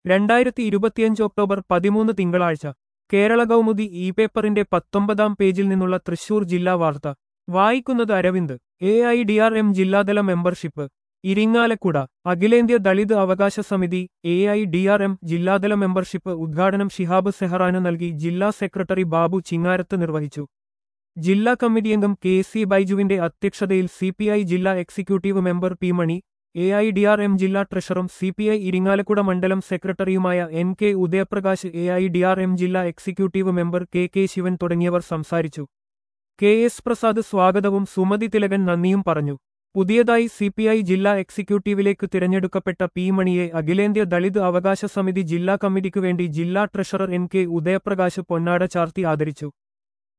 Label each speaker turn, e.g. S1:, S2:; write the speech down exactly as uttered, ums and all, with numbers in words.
S1: രണ്ടായിരത്തി ഇരുപത്തിയഞ്ച് ഒക്ടോബർ പതിമൂന്ന് തിങ്കളാഴ്ച കേരള കൗമുദി ഇ പേപ്പറിന്റെ പത്തൊമ്പതാം പേജിൽ നിന്നുള്ള തൃശൂർ ജില്ലാ വാർത്ത വായിക്കുന്നത് Aravind. A I D R M ജില്ലാതല മെമ്പർഷിപ്പ് ഇരിങ്ങാലക്കുട. അഖിലേന്ത്യാ ദളിത് അവകാശ സമിതി A I D R M ജില്ലാതല മെമ്പർഷിപ്പ് ഉദ്ഘാടനം ഷിഹാബ് സെഹറാന് നൽകി ജില്ലാ സെക്രട്ടറി ബാബു ചിങ്ങാരത്ത് നിർവഹിച്ചു. ജില്ലാ കമ്മിറ്റി അംഗം കെ സി ബൈജുവിന്റെ അധ്യക്ഷതയിൽ സി പി ഐ ജില്ലാ executive member P Mani, A I D R M ജില്ലാ ട്രഷററും സി പി ഐ ഇരിങ്ങാലക്കുട മണ്ഡലം സെക്രട്ടറിയുമായ N K Udayaprakash, A I D R M ജില്ലാ executive member K K Sivan തുടങ്ങിയവർ സംസാരിച്ചു. കെ എസ് പ്രസാദ് സ്വാഗതവും സുമതി തിലകൻ നന്ദിയും പറഞ്ഞു. പുതിയതായി സി പി ഐ ജില്ലാ എക്സിക്യൂട്ടീവിലേക്ക് തിരഞ്ഞെടുക്കപ്പെട്ട പി മണിയെ അഖിലേന്ത്യാ ദളിത് അവകാശ സമിതി ജില്ലാ കമ്മിറ്റിക്കുവേണ്ടി ജില്ലാ ട്രഷറർ എൻ കെ ഉദയപ്രകാശ് പൊന്നാട ചാർത്തി ആദരിച്ചു.